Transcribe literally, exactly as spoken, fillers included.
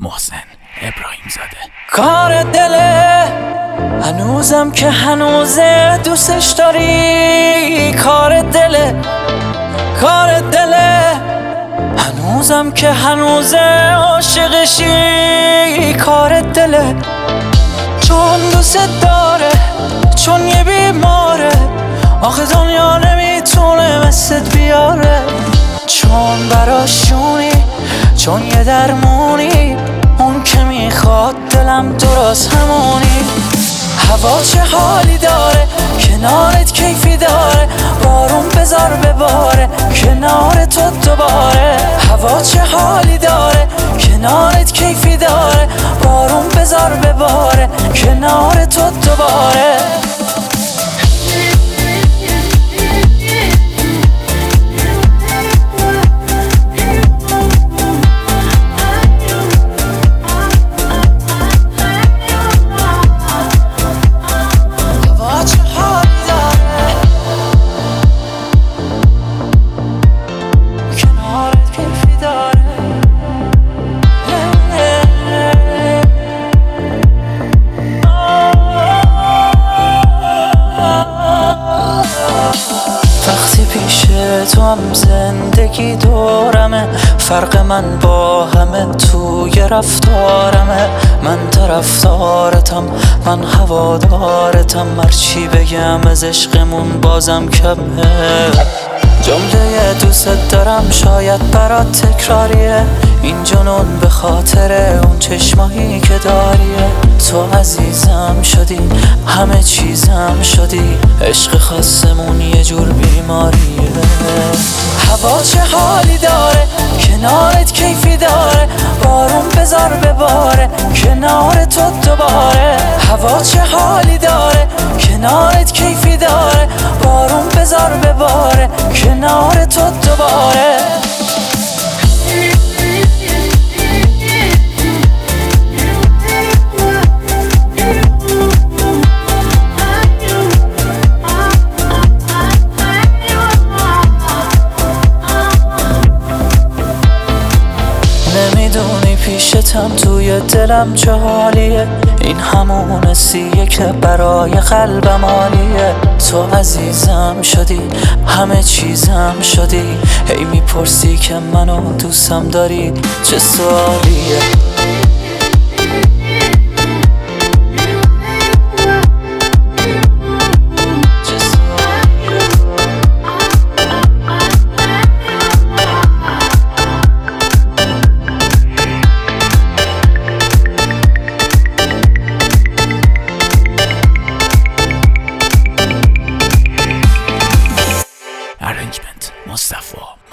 محسن ابراهیم زاده. کار دله هنوزم که هنوزه دوستش داری، کار دله کار دله هنوزم که هنوزه عاشقشی، کار دله چون دوست داره، چون یه بیماره، آخه دنیا نمیتونه مثلت بیاره، چون براشونی، چون یه درمونی، اون که میخواد دلم درست همونی. هوا چه حالی داره، کنارت کیفی داره، بارون بذار بباره کنار تو دوباره. هوا چه حالی داره، کنارت کیفی داره، بارون بذار بباره کنار تو دوباره. تو هم زندگی دورمه، فرق من با همه توی رفتارمه. من طرفدارتم، من هوادارتم، هرچی بگم از عشقمون بازم کمه. جمله دوست دارم شاید برات تکراریه، این جنون به خاطر اون چشمایی که داریه. تو عزیزم شدی، همه چیزم شدی، عشق خاصمون یه جور بیماریه. هوا چه حالی داره، کنارت کیفی داره، بارون بذار بباره کنار تو دوباره. هوا چه حالی داره، کنارت کیفی داره، بارون بذار بباره کنار تو دوباره. نمیدونی پیشتم توی دلم چه حالیه، این همون حسیه که برای قلبم عالیه. تو عزیزم شدی، همه چیزم شدی، هی میپرسی که منو دوستم داری، چه سوالیه. Arrangement Mustafa.